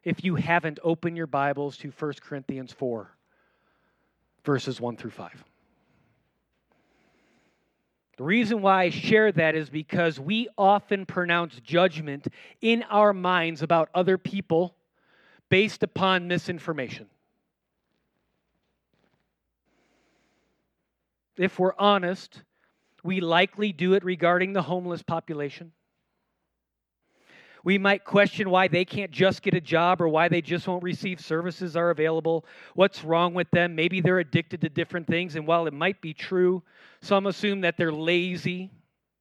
if you haven't, open your Bibles to 1 Corinthians 4, verses 1 through 5. The reason why I share that is because we often pronounce judgment in our minds about other people based upon misinformation. If we're honest, we likely do it regarding the homeless population. We might question why they can't just get a job or why they just won't receive services are available. What's wrong with them? Maybe they're addicted to different things. And while it might be true, some assume that they're lazy.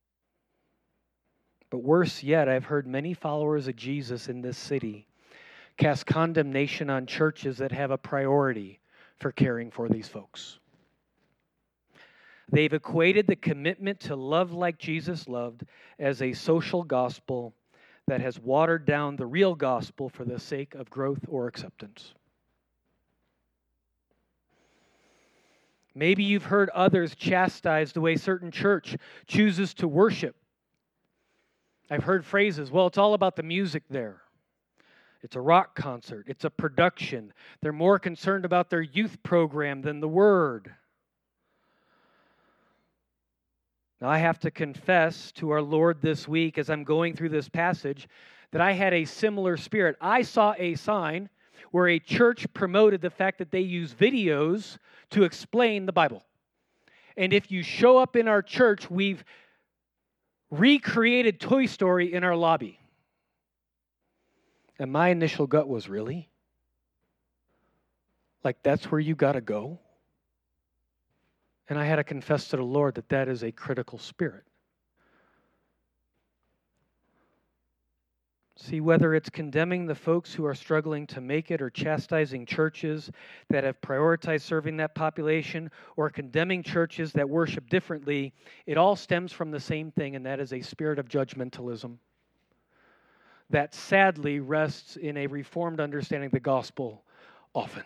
But worse yet, I've heard many followers of Jesus in this city cast condemnation on churches that have a priority for caring for these folks. They've equated the commitment to love like Jesus loved as a social gospel that has watered down the real gospel for the sake of growth or acceptance. Maybe you've heard others chastise the way certain church chooses to worship. I've heard phrases, well, it's all about the music there. It's a rock concert. It's a production. They're more concerned about their youth program than the word. Now, I have to confess to our Lord this week as I'm going through this passage that I had a similar spirit. I saw a sign where a church promoted the fact that they use videos to explain the Bible. And if you show up in our church, we've recreated Toy Story in our lobby. And my initial gut was, really? Like, that's where you got to go? And I had to confess to the Lord that that is a critical spirit. See, whether it's condemning the folks who are struggling to make it or chastising churches that have prioritized serving that population or condemning churches that worship differently, it all stems from the same thing, and that is a spirit of judgmentalism that sadly rests in a reformed understanding of the gospel often.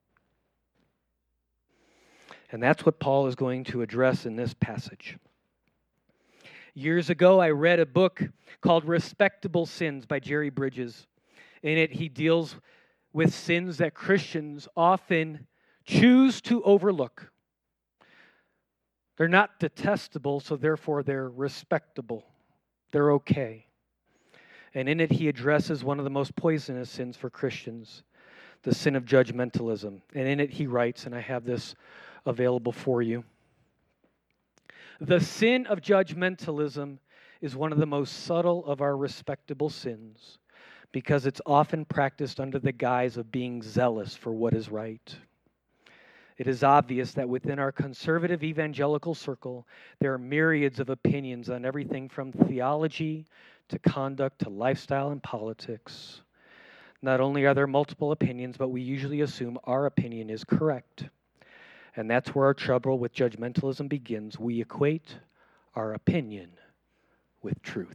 And that's what Paul is going to address in this passage. Years ago, I read a book called Respectable Sins by Jerry Bridges. In it, he deals with sins that Christians often choose to overlook. They're not detestable, so therefore they're respectable. They're okay. And in it, he addresses one of the most poisonous sins for Christians, the sin of judgmentalism. And in it, he writes, and I have this available for you. The sin of judgmentalism is one of the most subtle of our respectable sins because it's often practiced under the guise of being zealous for what is right. It is obvious that within our conservative evangelical circle, there are myriads of opinions on everything from theology to conduct to lifestyle and politics. Not only are there multiple opinions, but we usually assume our opinion is correct. And that's where our trouble with judgmentalism begins. We equate our opinion with truth.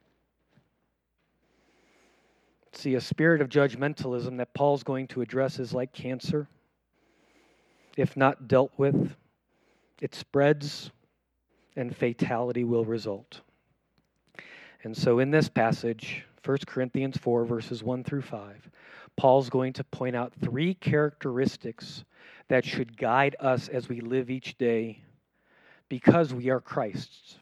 See, a spirit of judgmentalism that Paul's going to address is like cancer. If not dealt with, it spreads and fatality will result. And so in this passage, 1 Corinthians 4, verses 1 through 5, Paul's going to point out three characteristics that should guide us as we live each day because we are Christ's.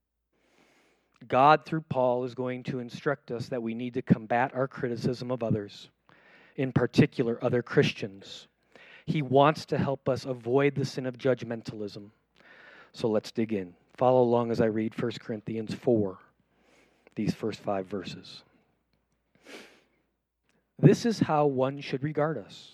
God, through Paul, is going to instruct us that we need to combat our criticism of others, in particular other Christians. He wants to help us avoid the sin of judgmentalism. So let's dig in. Follow along as I read 1 Corinthians 4, these first 5 verses. This is how one should regard us.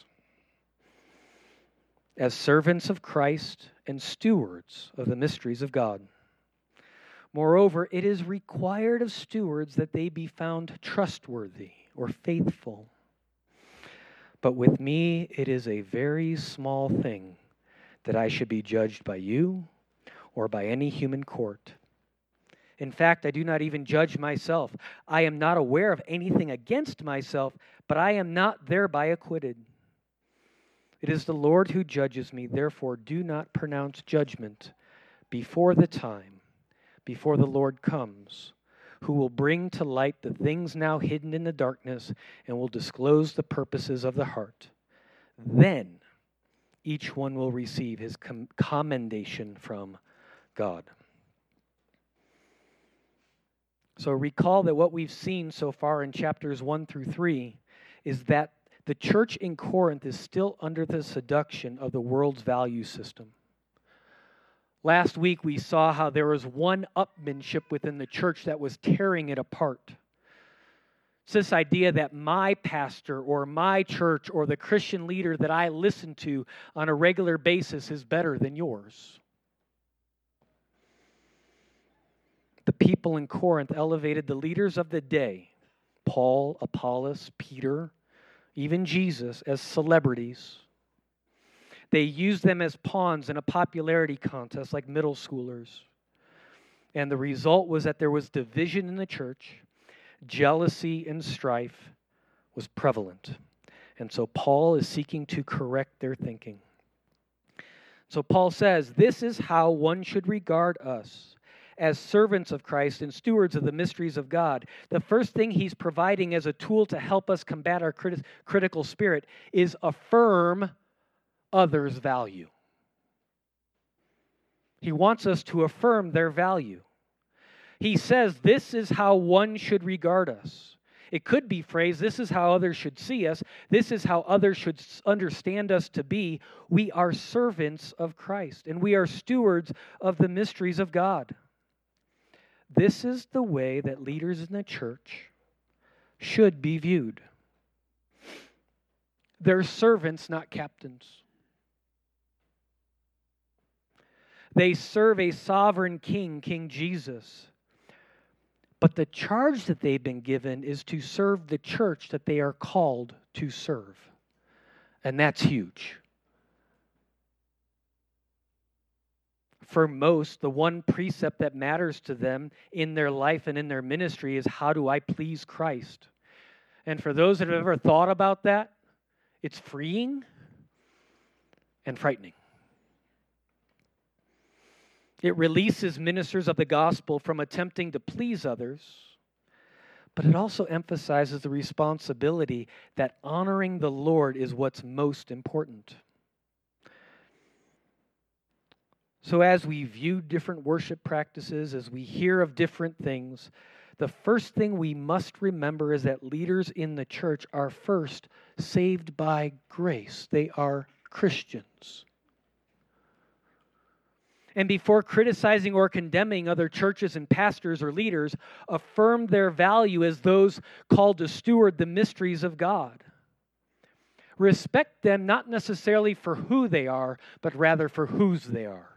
As servants of Christ and stewards of the mysteries of God. Moreover, it is required of stewards that they be found trustworthy or faithful. But with me, it is a very small thing that I should be judged by you or by any human court. In fact, I do not even judge myself. I am not aware of anything against myself, but I am not thereby acquitted. It is the Lord who judges me, therefore do not pronounce judgment before the time, before the Lord comes, who will bring to light the things now hidden in the darkness and will disclose the purposes of the heart. Then each one will receive his commendation from God. So recall that what we've seen so far in chapters 1 through 3 is that the church in Corinth is still under the seduction of the world's value system. Last week we saw how there was one-upmanship within the church that was tearing it apart. It's this idea that my pastor or my church or the Christian leader that I listen to on a regular basis is better than yours. The people in Corinth elevated the leaders of the day, Paul, Apollos, Peter, even Jesus, as celebrities. They used them as pawns in a popularity contest like middle schoolers. And the result was that there was division in the church. Jealousy and strife was prevalent. And so Paul is seeking to correct their thinking. So Paul says, this is how one should regard us as servants of Christ and stewards of the mysteries of God. The first thing he's providing as a tool to help us combat our critical spirit is affirm others' value. He wants us to affirm their value. He says this is how one should regard us. It could be phrased, this is how others should see us. This is how others should understand us to be. We are servants of Christ, and we are stewards of the mysteries of God. This is the way that leaders in the church should be viewed. They're servants, not captains. They serve a sovereign king, King Jesus. But the charge that they've been given is to serve the church that they are called to serve. And that's huge. For most, the one precept that matters to them in their life and in their ministry is, how do I please Christ? And for those that have ever thought about that, it's freeing and frightening. It releases ministers of the gospel from attempting to please others, but it also emphasizes the responsibility that honoring the Lord is what's most important. So as we view different worship practices, as we hear of different things, the first thing we must remember is that leaders in the church are first saved by grace. They are Christians. And before criticizing or condemning other churches and pastors or leaders, affirm their value as those called to steward the mysteries of God. Respect them not necessarily for who they are, but rather for whose they are.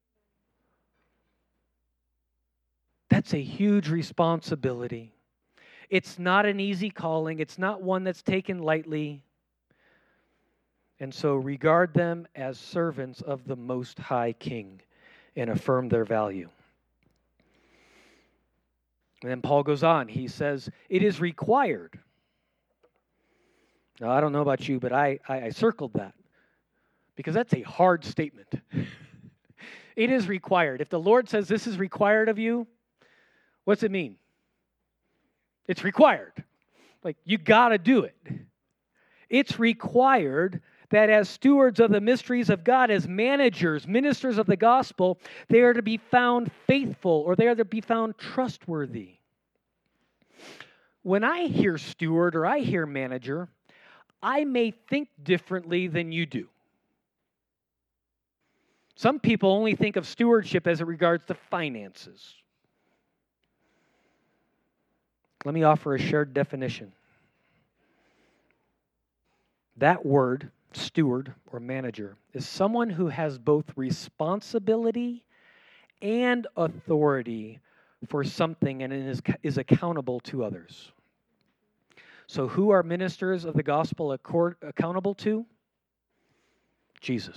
That's a huge responsibility. It's not an easy calling. It's not one that's taken lightly. And so regard them as servants of the Most High King and affirm their value. And then Paul goes on. He says, it is required. Now, I don't know about you, but I circled that because that's a hard statement. It is required. If the Lord says this is required of you, what's it mean? It's required. Like, you got to do it. It's required that as stewards of the mysteries of God, as managers, ministers of the gospel, they are to be found faithful, or they are to be found trustworthy. When I hear steward or I hear manager, I may think differently than you do. Some people only think of stewardship as it regards to finances. Let me offer a shared definition. That word, steward or manager, is someone who has both responsibility and authority for something and is accountable to others. So who are ministers of the gospel accountable to? Jesus.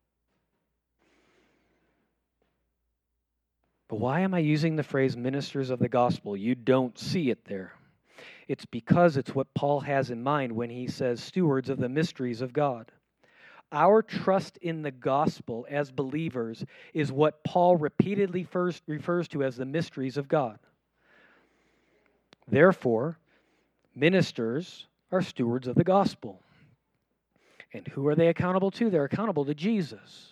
But why am I using the phrase ministers of the gospel? You don't see it there. It's because it's what Paul has in mind when he says stewards of the mysteries of God. Our trust in the gospel as believers is what Paul repeatedly first refers to as the mysteries of God. Therefore, ministers are stewards of the gospel. And who are they accountable to? They're accountable to Jesus.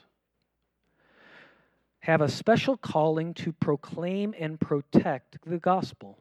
Have a special calling to proclaim and protect the gospel.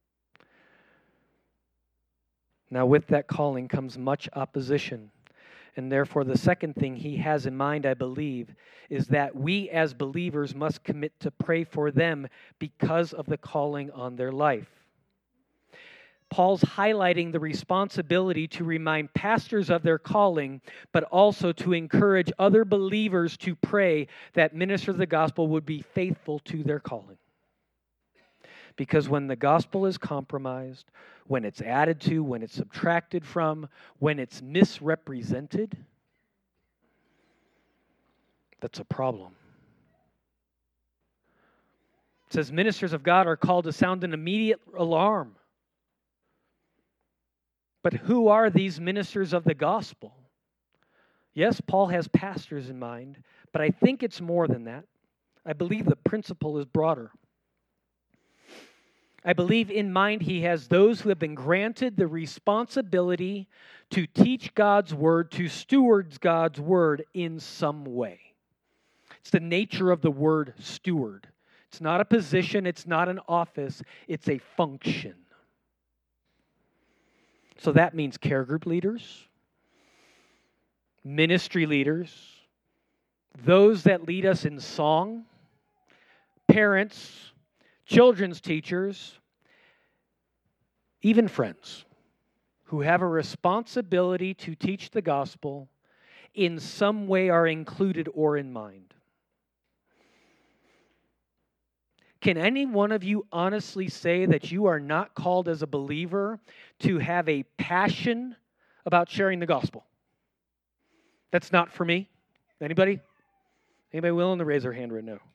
Now, with that calling comes much opposition. And therefore, the second thing he has in mind, I believe, is that we as believers must commit to pray for them because of the calling on their life. Paul's highlighting the responsibility to remind pastors of their calling, but also to encourage other believers to pray that ministers of the gospel would be faithful to their calling. Because when the gospel is compromised, when it's added to, when it's subtracted from, when it's misrepresented, that's a problem. It says ministers of God are called to sound an immediate alarm. But who are these ministers of the gospel? Yes, Paul has pastors in mind, but I think it's more than that. I believe the principle is broader. I believe in mind he has those who have been granted the responsibility to teach God's word, to steward God's word in some way. It's the nature of the word steward. It's not a position, it's not an office, it's a function. So that means care group leaders, ministry leaders, those that lead us in song, parents, children's teachers, even friends who have a responsibility to teach the gospel in some way are included or in mind. Can any one of you honestly say that you are not called as a believer to have a passion about sharing the gospel? That's not for me. Anybody? Anybody willing to raise their hand right now?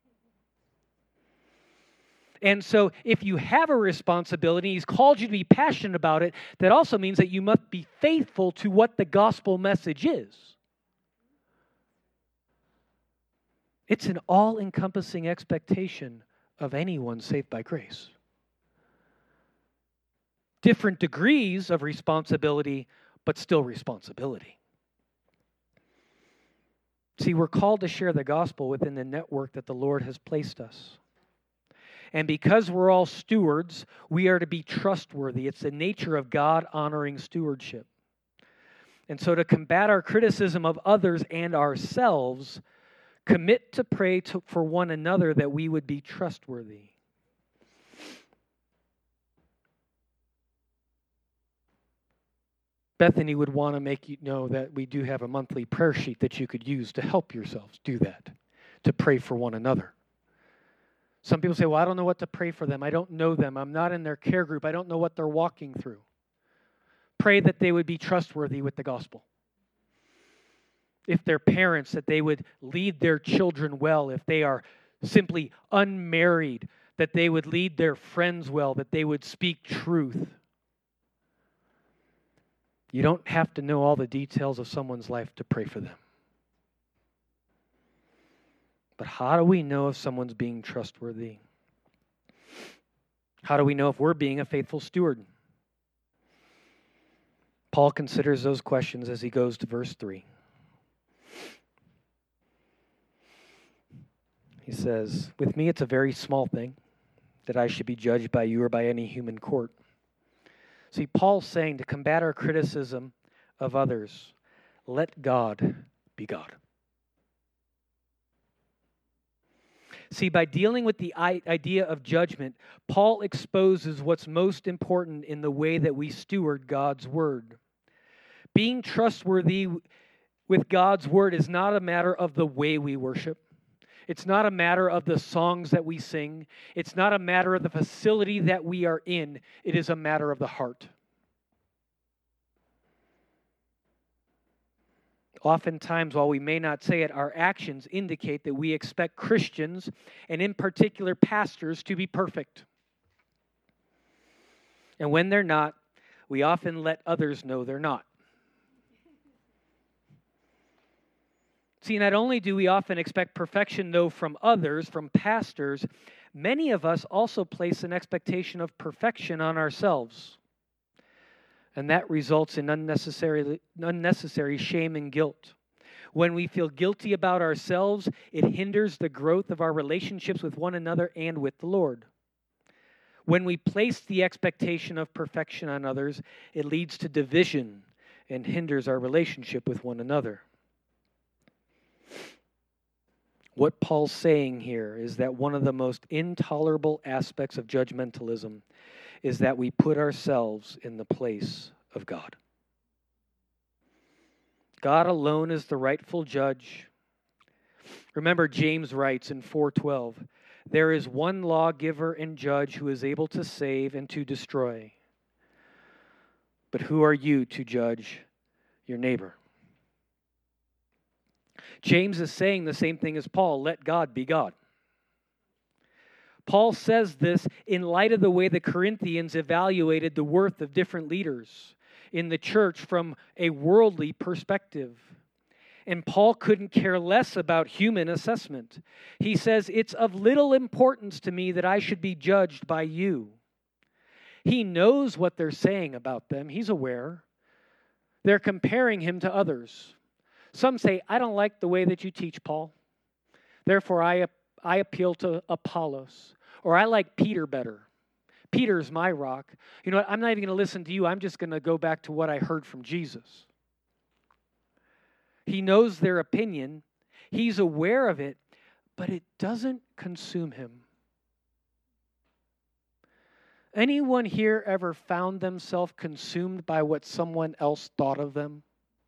And so if you have a responsibility, he's called you to be passionate about it, that also means that you must be faithful to what the gospel message is. It's an all-encompassing expectation of anyone saved by grace. Different degrees of responsibility, but still responsibility. See, we're called to share the gospel within the network that the Lord has placed us. And because we're all stewards, we are to be trustworthy. It's the nature of God-honoring stewardship. And so to combat our criticism of others and ourselves, commit to pray for one another that we would be trustworthy. Bethany would want to make you know that we do have a monthly prayer sheet that you could use to help yourselves do that, to pray for one another. Some people say, well, I don't know what to pray for them. I don't know them. I'm not in their care group. I don't know what they're walking through. Pray that they would be trustworthy with the gospel. If they're parents, that they would lead their children well. If they are simply unmarried, that they would lead their friends well, that they would speak truth. You don't have to know all the details of someone's life to pray for them. But how do we know if someone's being trustworthy? How do we know if we're being a faithful steward? Paul considers those questions as he goes to verse 3. He says, with me it's a very small thing that I should be judged by you or by any human court. See, Paul's saying to combat our criticism of others, let God be God. See, by dealing with the idea of judgment, Paul exposes what's most important in the way that we steward God's word. Being trustworthy with God's word is not a matter of the way we worship. It's not a matter of the songs that we sing. It's not a matter of the facility that we are in. It is a matter of the heart. Oftentimes, while we may not say it, our actions indicate that we expect Christians, and in particular pastors, to be perfect. And when they're not, we often let others know they're not. See, not only do we often expect perfection, though, from others, from pastors, Many of us also place an expectation of perfection on ourselves, and that results in unnecessary shame and guilt. When we feel guilty about ourselves, it hinders the growth of our relationships with one another and with the Lord. When we place the expectation of perfection on others, it leads to division and hinders our relationship with one another. What Paul's saying here is that one of the most intolerable aspects of judgmentalism is that we put ourselves in the place of God. God alone is the rightful judge. Remember, James writes in 4:12, there is one lawgiver and judge who is able to save and to destroy. But who are you to judge your neighbor? James is saying the same thing as Paul, let God be God. Paul says this in light of the way the Corinthians evaluated the worth of different leaders in the church from a worldly perspective. And Paul couldn't care less about human assessment. He says, it's of little importance to me that I should be judged by you. He knows what they're saying about them. He's aware. They're comparing him to others. Some say, I don't like the way that you teach, Paul. Therefore, I appeal to Apollos. Or I like Peter better. Peter's my rock. You know what? I'm not even going to listen to you. I'm just going to go back to what I heard from Jesus. He knows their opinion. He's aware of it, but it doesn't consume him. Anyone here ever found themselves consumed by what someone else thought of them?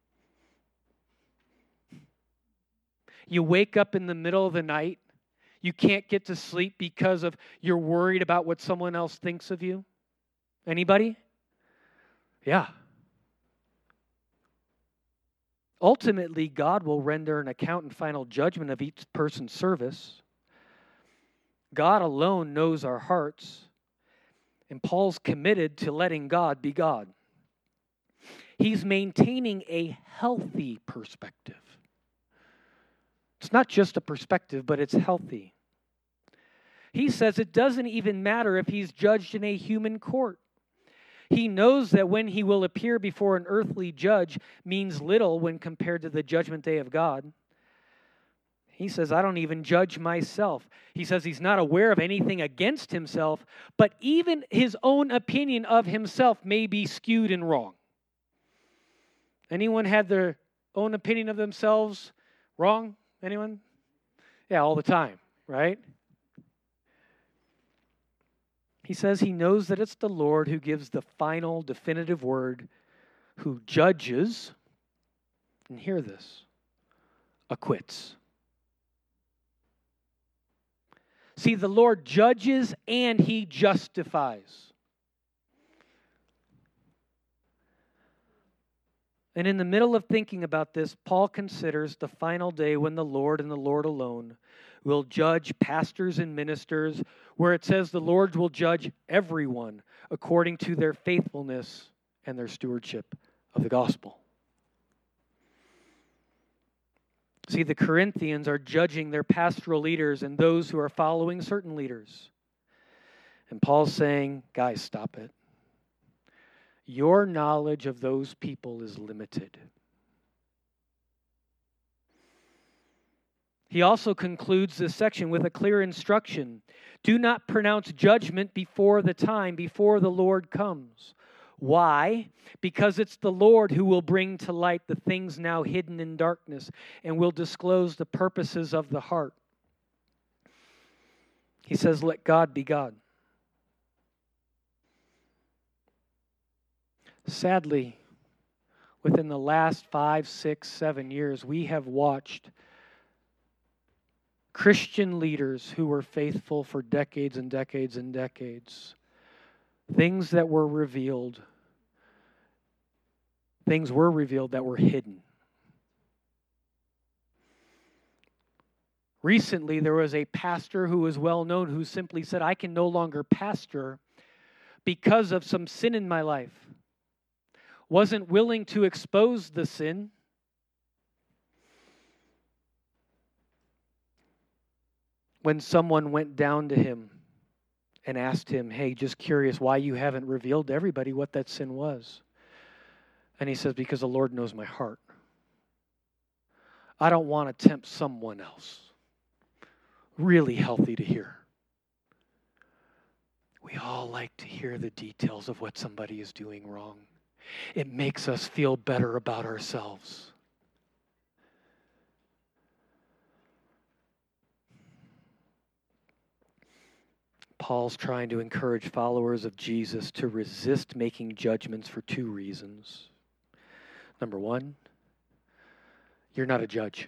You wake up in the middle of the night. You can't get to sleep because of you're worried about what someone else thinks of you. Anybody? Yeah. Ultimately, God will render an account and final judgment of each person's service. God alone knows our hearts. And Paul's committed to letting God be God. He's maintaining a healthy perspective. It's not just a perspective, but it's healthy. He says it doesn't even matter if he's judged in a human court. He knows that when he will appear before an earthly judge means little when compared to the judgment day of God. He says, I don't even judge myself. He says he's not aware of anything against himself, but even his own opinion of himself may be skewed and wrong. Anyone had their own opinion of themselves wrong? Anyone? Yeah, all the time, right? He says he knows that it's the Lord who gives the final, definitive word, who judges, and hear this, acquits. See, the Lord judges and he justifies. And in the middle of thinking about this, Paul considers the final day when the Lord and the Lord alone will judge pastors and ministers, where it says the Lord will judge everyone according to their faithfulness and their stewardship of the gospel. See, the Corinthians are judging their pastoral leaders and those who are following certain leaders. And Paul's saying, guys, stop it. Your knowledge of those people is limited. He also concludes this section with a clear instruction. Do not pronounce judgment before the time, before the Lord comes. Why? Because it's the Lord who will bring to light the things now hidden in darkness and will disclose the purposes of the heart. He says, let God be God. Sadly, within the last 5, 6, 7 years, we have watched Christian leaders who were faithful for decades and decades and decades. Things were revealed that were hidden. Recently, there was a pastor who was well known who simply said, I can no longer pastor because of some sin in my life. Wasn't willing to expose the sin. When someone went down to him and asked him, hey, just curious why you haven't revealed to everybody what that sin was. And he says, because the Lord knows my heart. I don't want to tempt someone else. Really healthy to hear. We all like to hear the details of what somebody is doing wrong. It makes us feel better about ourselves. Paul's trying to encourage followers of Jesus to resist making judgments for two reasons. Number one, you're not a judge.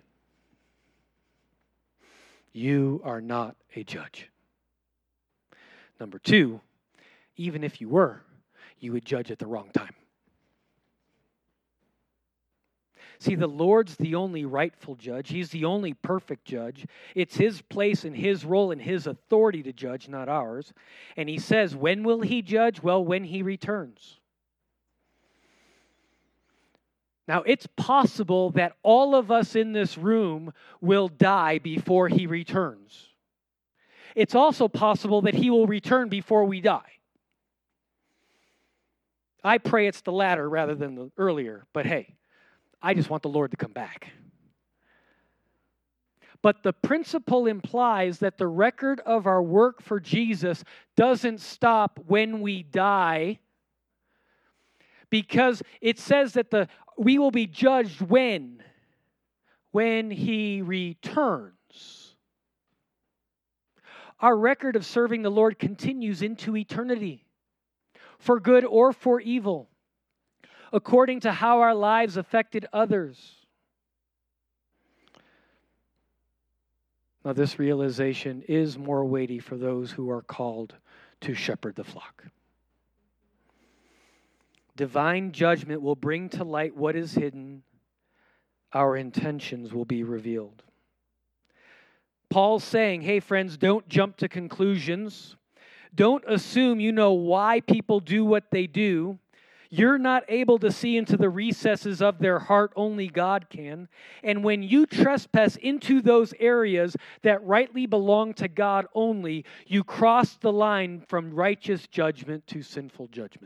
You are not a judge. Number two, even if you were, you would judge at the wrong time. See, the Lord's the only rightful judge. He's the only perfect judge. It's His place and His role and His authority to judge, not ours. And He says, when will He judge? Well, when He returns. Now, it's possible that all of us in this room will die before He returns. It's also possible that He will return before we die. I pray it's the latter rather than the earlier, but hey, I just want the Lord to come back. But the principle implies that the record of our work for Jesus doesn't stop when we die, because it says that we will be judged when He returns. Our record of serving the Lord continues into eternity, for good or for evil, according to how our lives affected others. Now, this realization is more weighty for those who are called to shepherd the flock. Divine judgment will bring to light what is hidden. Our intentions will be revealed. Paul's saying, hey friends, don't jump to conclusions. Don't assume you know why people do what they do. You're not able to see into the recesses of their heart, only God can. And when you trespass into those areas that rightly belong to God only, you cross the line from righteous judgment to sinful judgment.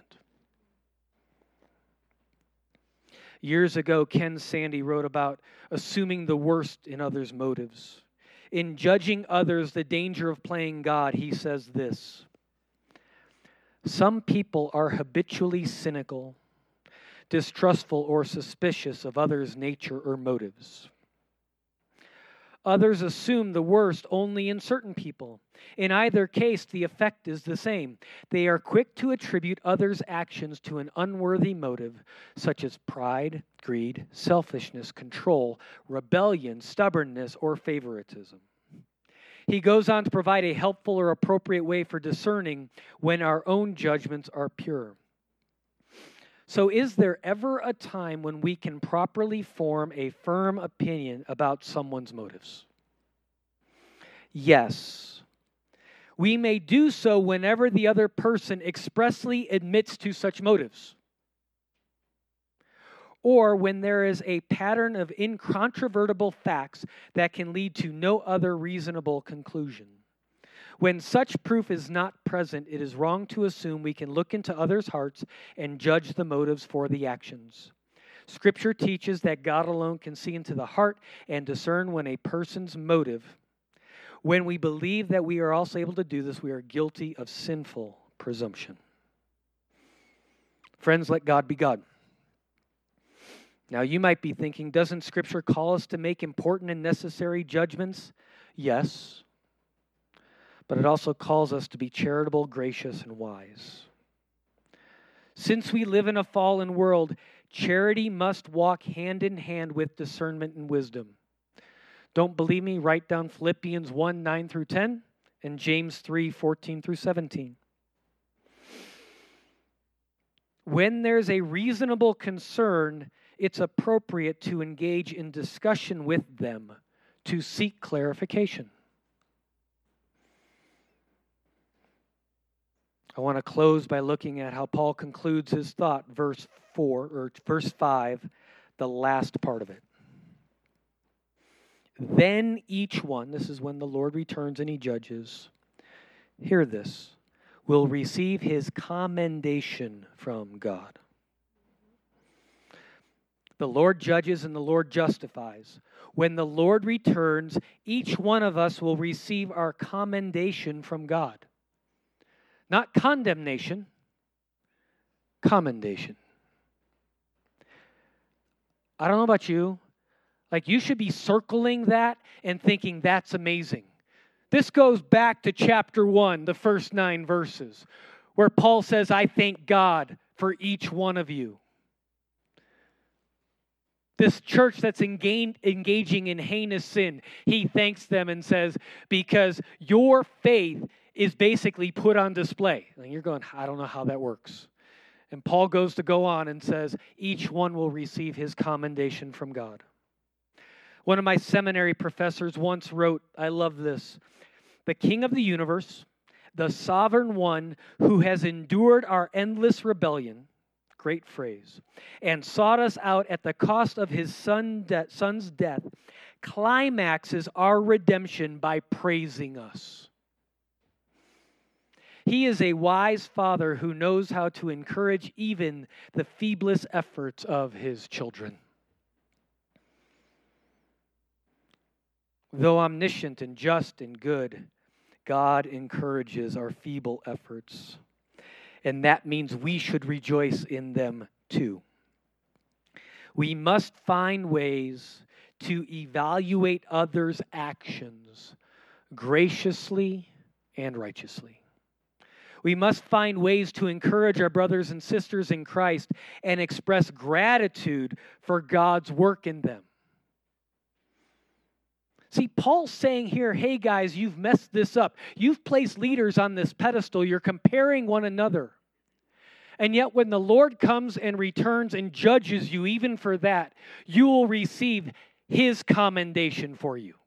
Years ago, Ken Sande wrote about assuming the worst in others' motives. In judging others, the danger of playing God, he says this: some people are habitually cynical, distrustful, or suspicious of others' nature or motives. Others assume the worst only in certain people. In either case, the effect is the same. They are quick to attribute others' actions to an unworthy motive, such as pride, greed, selfishness, control, rebellion, stubbornness, or favoritism. He goes on to provide a helpful or appropriate way for discerning when our own judgments are pure. So, is there ever a time when we can properly form a firm opinion about someone's motives? Yes. We may do so whenever the other person expressly admits to such motives, or when there is a pattern of incontrovertible facts that can lead to no other reasonable conclusion. When such proof is not present, it is wrong to assume we can look into others' hearts and judge the motives for the actions. Scripture teaches that God alone can see into the heart and discern when a person's motive. When we believe that we are also able to do this, we are guilty of sinful presumption. Friends, let God be God. Now, you might be thinking, doesn't Scripture call us to make important and necessary judgments? Yes. But it also calls us to be charitable, gracious, and wise. Since we live in a fallen world, charity must walk hand in hand with discernment and wisdom. Don't believe me? Write down Philippians 1, 9 through 10, and James 3, 14 through 17. When there's a reasonable concern, it's appropriate to engage in discussion with them to seek clarification. I want to close by looking at how Paul concludes his thought, verse 5, the last part of it. Then each one, this is when the Lord returns and he judges, hear this, will receive his commendation from God. The Lord judges and the Lord justifies. When the Lord returns, each one of us will receive our commendation from God. Not condemnation, commendation. I don't know about you. Like, you should be circling that and thinking that's amazing. This goes back to chapter 1, the first 9 verses, where Paul says, I thank God for each one of you. This church that's engaging in heinous sin, he thanks them and says, because your faith is basically put on display. And you're going, I don't know how that works. And Paul goes to go on and says, each one will receive his commendation from God. One of my seminary professors once wrote, I love this, the King of the universe, the sovereign one who has endured our endless rebellion, great phrase, and sought us out at the cost of his son's death, climaxes our redemption by praising us. He is a wise father who knows how to encourage even the feeblest efforts of his children. Though omniscient and just and good, God encourages our feeble efforts. And that means we should rejoice in them too. We must find ways to evaluate others' actions graciously and righteously. We must find ways to encourage our brothers and sisters in Christ and express gratitude for God's work in them. See, Paul's saying here, hey guys, you've messed this up. You've placed leaders on this pedestal. You're comparing one another. And yet when the Lord comes and returns and judges you even for that, you will receive his commendation for you.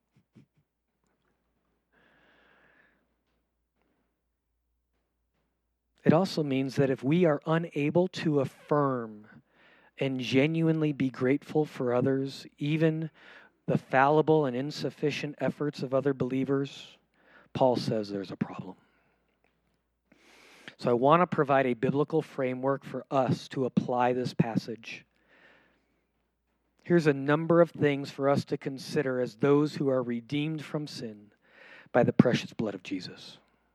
It also means that if we are unable to affirm and genuinely be grateful for others, even the fallible and insufficient efforts of other believers, Paul says there's a problem. So I want to provide a biblical framework for us to apply this passage. Here's a number of things for us to consider as those who are redeemed from sin by the precious blood of Jesus.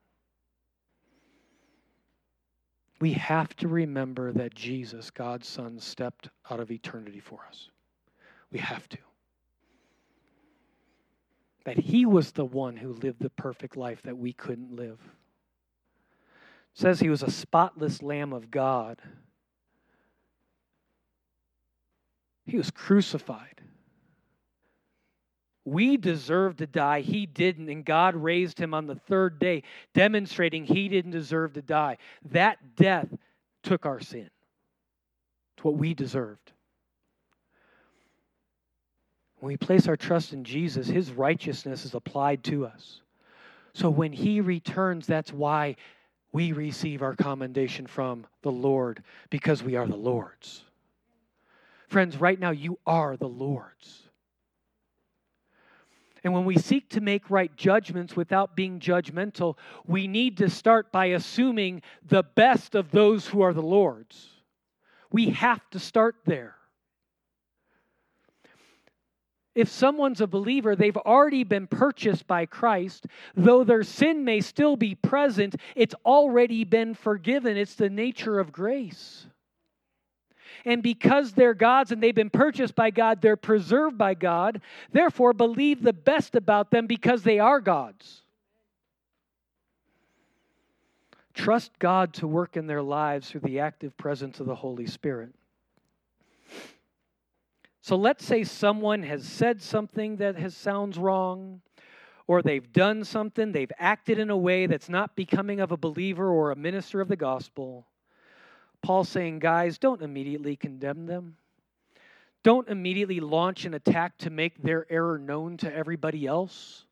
We have to remember that Jesus, God's Son, stepped out of eternity for us. We have to. That he was the one who lived the perfect life that we couldn't live. It says he was a spotless Lamb of God. He was crucified. We deserved to die. He didn't, and God raised him on the third day, demonstrating he didn't deserve to die. That death took our sin. It's what we deserved. When we place our trust in Jesus, his righteousness is applied to us. So when he returns, that's why we receive our commendation from the Lord, because we are the Lord's. Friends, right now you are the Lord's. And when we seek to make right judgments without being judgmental, we need to start by assuming the best of those who are the Lord's. We have to start there. If someone's a believer, they've already been purchased by Christ. Though their sin may still be present, it's already been forgiven. It's the nature of grace. And because they're God's and they've been purchased by God, they're preserved by God. Therefore, believe the best about them because they are God's. Trust God to work in their lives through the active presence of the Holy Spirit. So let's say someone has said something that sounds wrong, or they've done something, they've acted in a way that's not becoming of a believer or a minister of the gospel. Paul's saying, guys, don't immediately condemn them. Don't immediately launch an attack to make their error known to everybody else.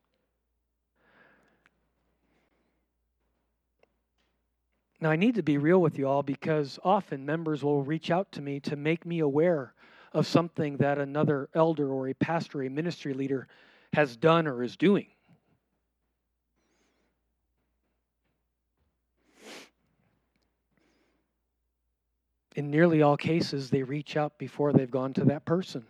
Now, I need to be real with you all because often members will reach out to me to make me aware of something that another elder or a pastor or a ministry leader has done or is doing. In nearly all cases, they reach out before they've gone to that person.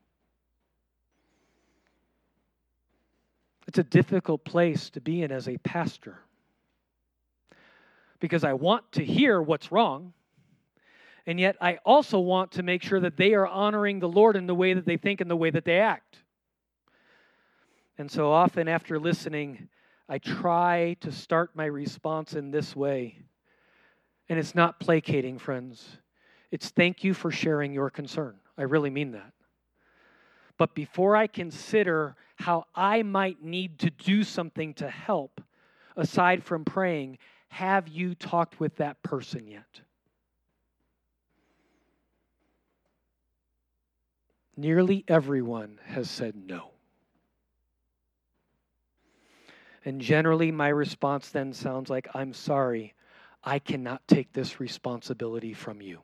It's a difficult place to be in as a pastor, because I want to hear what's wrong, and yet I also want to make sure that they are honoring the Lord in the way that they think and the way that they act. And so often after listening, I try to start my response in this way. And it's not placating, friends. It's thank you for sharing your concern. I really mean that. But before I consider how I might need to do something to help, aside from praying, have you talked with that person yet? Nearly everyone has said no. And generally my response then sounds like, I'm sorry, I cannot take this responsibility from you.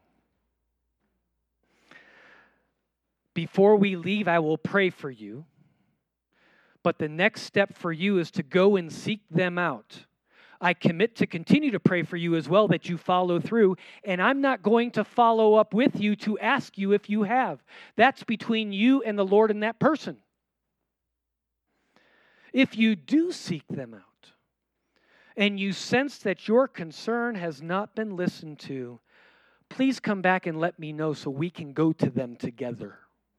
Before we leave, I will pray for you. But the next step for you is to go and seek them out. I commit to continue to pray for you as well, that you follow through. And I'm not going to follow up with you to ask you if you have. That's between you and the Lord and that person. If you do seek them out, and you sense that your concern has not been listened to, please come back and let me know so we can go to them together.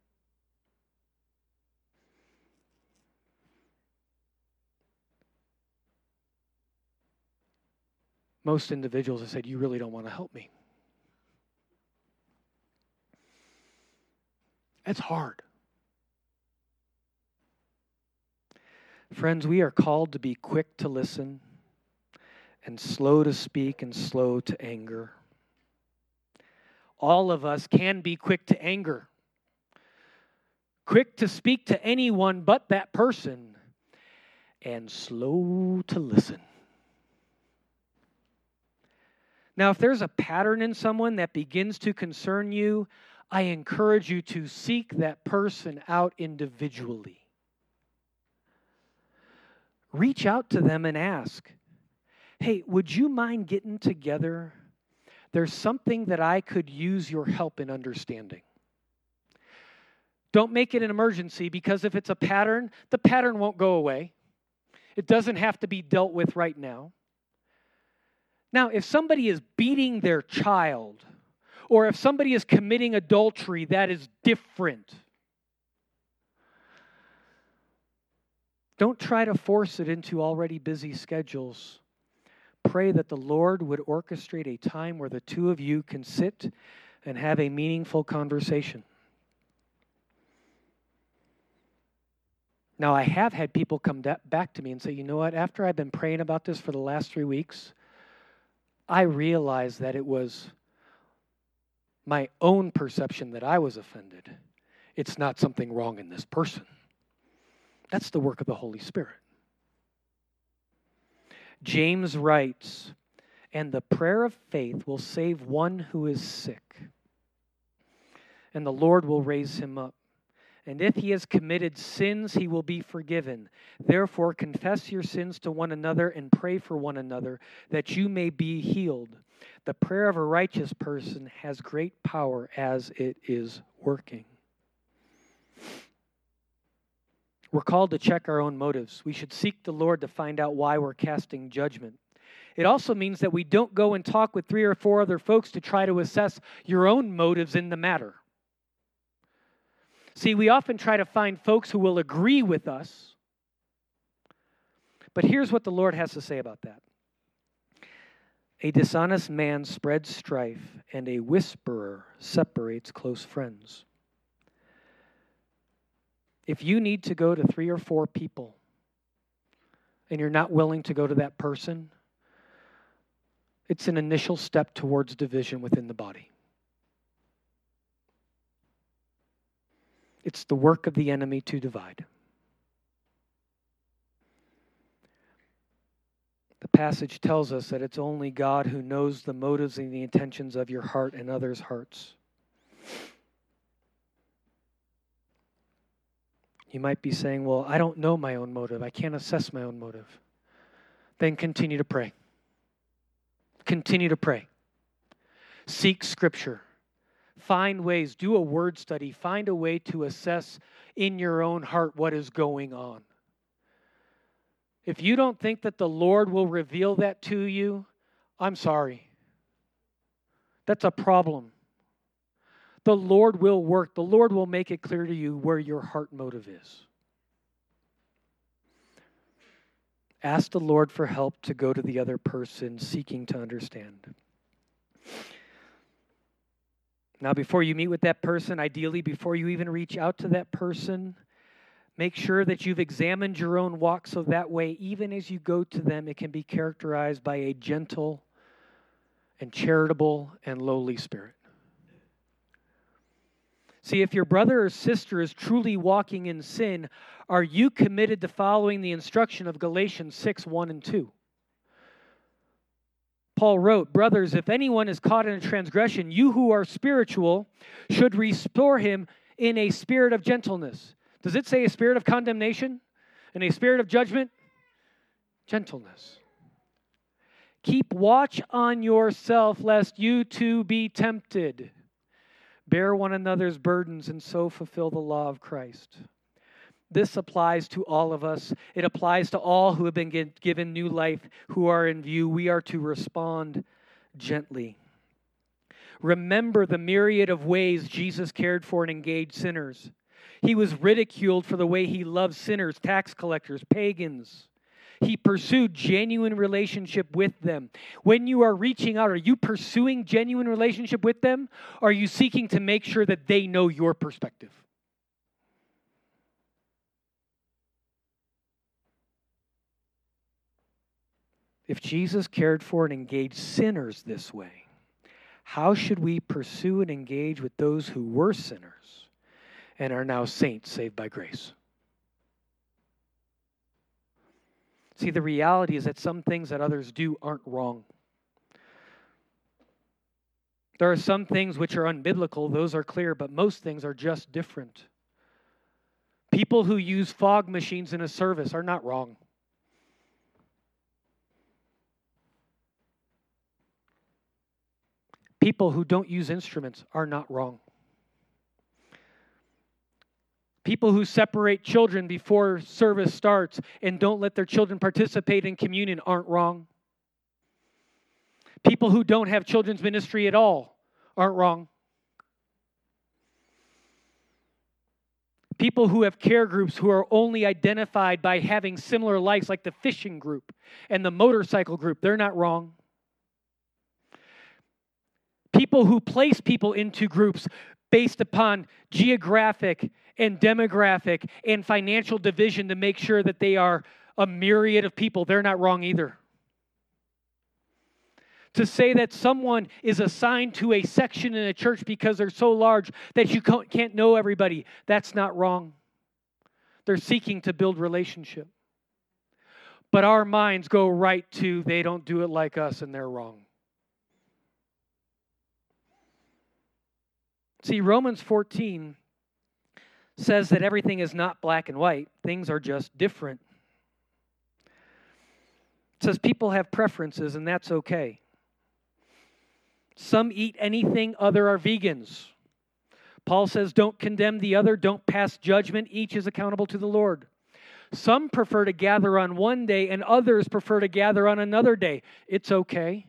Most individuals have said, you really don't want to help me. It's hard. Friends, we are called to be quick to listen and slow to speak and slow to anger. All of us can be quick to anger, quick to speak to anyone but that person, and slow to listen. Now, if there's a pattern in someone that begins to concern you, I encourage you to seek that person out individually. Reach out to them and ask, hey, would you mind getting together? There's something that I could use your help in understanding. Don't make it an emergency, because if it's a pattern, the pattern won't go away. It doesn't have to be dealt with right now. Now, if somebody is beating their child, or if somebody is committing adultery, that is different. Don't try to force it into already busy schedules. Pray that the Lord would orchestrate a time where the two of you can sit and have a meaningful conversation. Now, I have had people come back to me and say, you know what, after I've been praying about this for the last 3 weeks, I realized that it was my own perception that I was offended. It's not something wrong in this person. That's the work of the Holy Spirit. James writes, and the prayer of faith will save one who is sick, and the Lord will raise him up. And if he has committed sins, he will be forgiven. Therefore, confess your sins to one another and pray for one another, that you may be healed. The prayer of a righteous person has great power as it is working. We're called to check our own motives. We should seek the Lord to find out why we're casting judgment. It also means that we don't go and talk with 3 or 4 other folks to try to assess your own motives in the matter. See, we often try to find folks who will agree with us. But here's what the Lord has to say about that. A dishonest man spreads strife, and a whisperer separates close friends. If you need to go to 3 or 4 people, and you're not willing to go to that person, it's an initial step towards division within the body. It's the work of the enemy to divide. The passage tells us that it's only God who knows the motives and the intentions of your heart and others' hearts. You might be saying, well, I don't know my own motive. I can't assess my own motive. Then continue to pray. Continue to pray. Seek Scripture. find ways, do a word study, find a way to assess in your own heart what is going on. If you don't think that the Lord will reveal that to you, I'm sorry. That's a problem. The Lord will work. The Lord will make it clear to you where your heart motive is. Ask the Lord for help to go to the other person seeking to understand. Now, before you meet with that person, ideally before you even reach out to that person, make sure that you've examined your own walk so that way, even as you go to them, it can be characterized by a gentle and charitable and lowly spirit. See, if your brother or sister is truly walking in sin, are you committed to following the instruction of Galatians 6:1 and 2? Paul wrote, "Brothers, if anyone is caught in a transgression, you who are spiritual should restore him in a spirit of gentleness." Does it say a spirit of condemnation and a spirit of judgment? Gentleness. Keep watch on yourself, lest you too be tempted. Bear one another's burdens and so fulfill the law of Christ. This applies to all of us. It applies to all who have been given new life, who are in view. We are to respond gently. Remember the myriad of ways Jesus cared for and engaged sinners. He was ridiculed for the way he loved sinners, tax collectors, pagans. He pursued genuine relationship with them. When you are reaching out, are you pursuing genuine relationship with them? Or are you seeking to make sure that they know your perspective? If Jesus cared for and engaged sinners this way, how should we pursue and engage with those who were sinners and are now saints saved by grace? See, the reality is that some things that others do aren't wrong. There are some things which are unbiblical, those are clear, but most things are just different. People who use fog machines in a service are not wrong. People who don't use instruments are not wrong. People who separate children before service starts and don't let their children participate in communion aren't wrong. People who don't have children's ministry at all aren't wrong. People who have care groups who are only identified by having similar likes, like the fishing group and the motorcycle group, they're not wrong. People who place people into groups based upon geographic and demographic and financial division to make sure that they are a myriad of people, they're not wrong either. To say that someone is assigned to a section in a church because they're so large that you can't know everybody, that's not wrong. They're seeking to build relationship. But our minds go right to, they don't do it like us and they're wrong. See, Romans 14 says that everything is not black and white. Things are just different. It says people have preferences, and that's okay. Some eat anything, other are vegans. Paul says don't condemn the other, don't pass judgment. Each is accountable to the Lord. Some prefer to gather on one day, and others prefer to gather on another day. It's okay.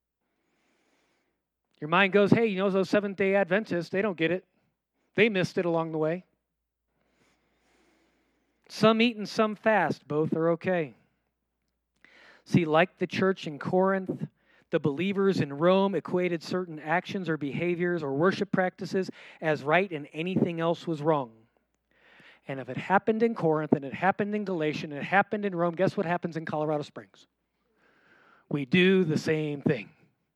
Your mind goes, hey, you know those Seventh-day Adventists, they don't get it. They missed it along the way. Some eat and some fast. Both are okay. See, like the church in Corinth, the believers in Rome equated certain actions or behaviors or worship practices as right and anything else was wrong. And if it happened in Corinth and it happened in Galatia and it happened in Rome, guess what happens in Colorado Springs? We do the same thing.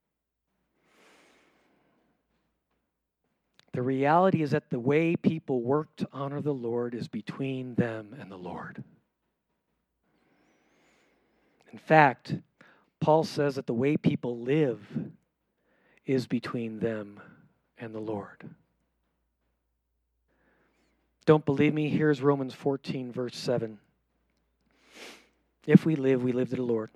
The reality is that the way people work to honor the Lord is between them and the Lord. In fact, Paul says that the way people live is between them and the Lord. Don't believe me? Here's Romans 14, verse 7. If we live to the Lord.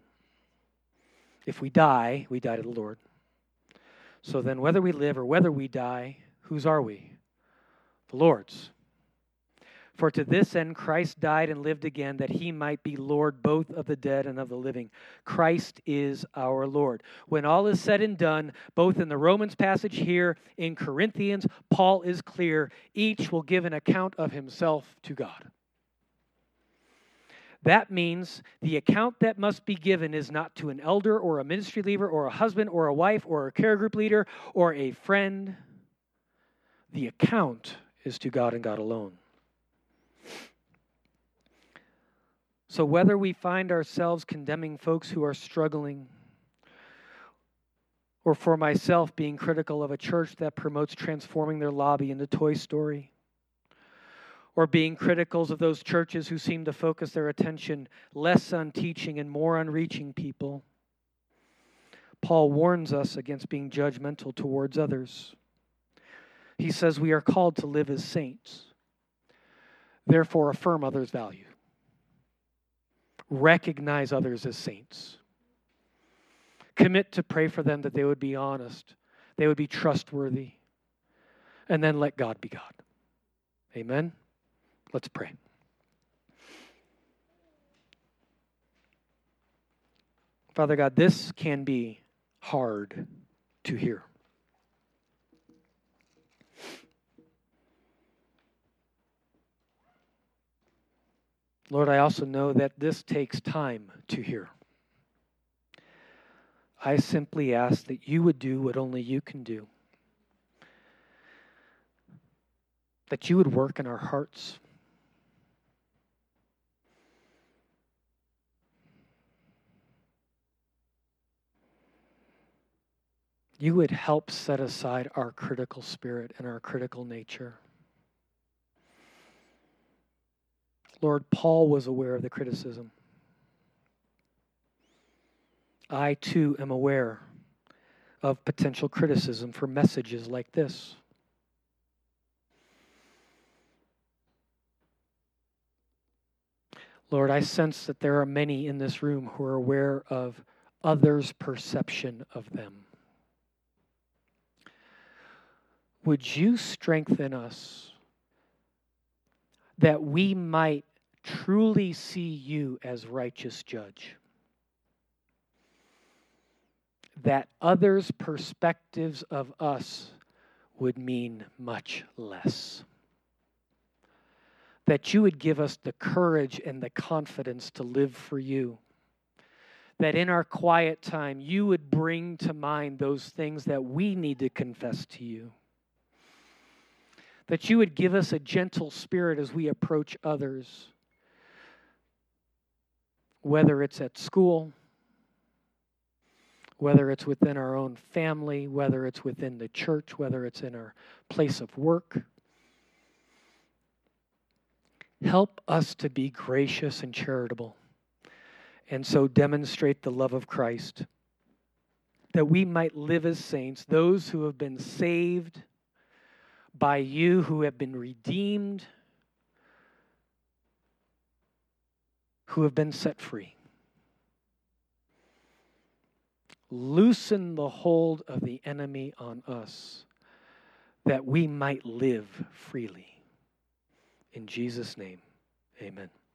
If we die to the Lord. So then whether we live or whether we die, Whose are we? The Lord's. For to this end Christ died and lived again, that he might be Lord both of the dead and of the living. Christ is our Lord. When all is said and done, both in the Romans passage here, in Corinthians, Paul is clear. Each will give an account of himself to God. That means the account that must be given is not to an elder or a ministry leader or a husband or a wife or a care group leader or a friend. The account is to God and God alone. So whether we find ourselves condemning folks who are struggling, or for myself being critical of a church that promotes transforming their lobby into Toy Story, or being critical of those churches who seem to focus their attention less on teaching and more on reaching people, Paul warns us against being judgmental towards others. He says we are called to live as saints. Therefore, affirm others' value. Recognize others as saints. Commit to pray for them that they would be honest, they would be trustworthy, and then let God be God. Amen? Let's pray. Father God, this can be hard to hear. Lord, I also know that this takes time to hear. I simply ask that you would do what only you can do. That you would work in our hearts. You would help set aside our critical spirit and our critical nature. Lord, Paul was aware of the criticism. I too am aware of potential criticism for messages like this. Lord, I sense that there are many in this room who are aware of others' perception of them. Would you strengthen us that we might truly see you as righteous judge? That others' perspectives of us would mean much less. That you would give us the courage and the confidence to live for you. That in our quiet time, you would bring to mind those things that we need to confess to you. That you would give us a gentle spirit as we approach others, whether it's at school, whether it's within our own family, whether it's within the church, whether it's in our place of work. Help us to be gracious and charitable, and so demonstrate the love of Christ, that we might live as saints, those who have been saved by you, who have been redeemed, who have been set free. Loosen the hold of the enemy on us, that we might live freely. In Jesus' name, amen.